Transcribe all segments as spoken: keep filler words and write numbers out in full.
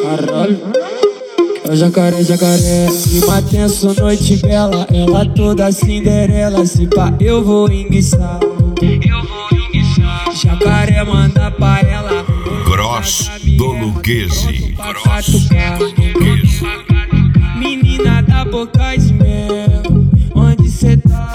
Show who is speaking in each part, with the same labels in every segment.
Speaker 1: Caralho. É jacaré, jacaré, clima tenso, noite bela. Ela toda Cinderela, se pá eu vou enguiçar. Eu vou enguiçar. Jacaré manda pra ela.
Speaker 2: Gross do Luquezzi.
Speaker 1: Gross do Luquezzi. Menina da boca de mel, onde cê tá?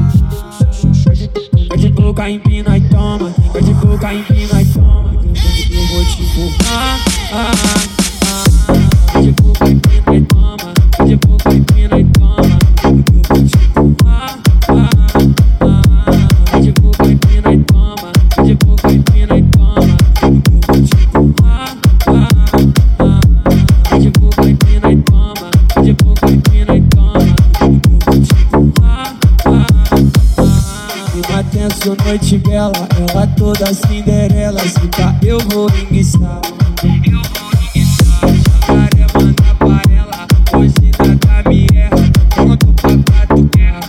Speaker 1: Vai de boca, empina e toma. Vai de boca, empina e toma. Eu vou te empurrar. Ah, ah, ah. De boca, empina e toma. De boca, empina e toma. Eu vou te empurrar. Ah, ah. De boca, empina e toma. De boca, empina e toma. Eu vou te empurrar. Ah, ah. De boca, empina e toma. De boca, empina e toma. Eu vou te empurrar. Ah, ah. Clima tenso, noite bela. Ela toda Cinderela, se pá eu vou enguiçar. Eu vou enguiçar. Jacaré manda pra ela. Hoje nada me erra. Pronto pra gato guerra.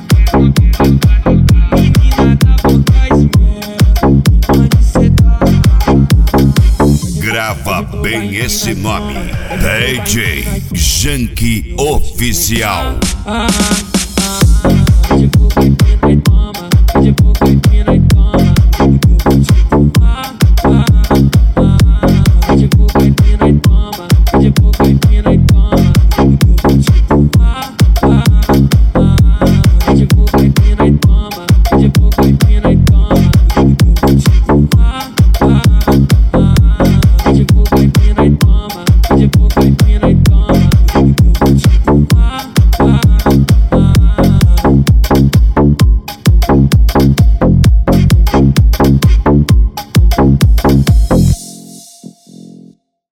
Speaker 1: Menina da boca de mel, onde cê tá?
Speaker 2: Grava bem esse nome: D J Janky Oficial.
Speaker 1: Ah, ah.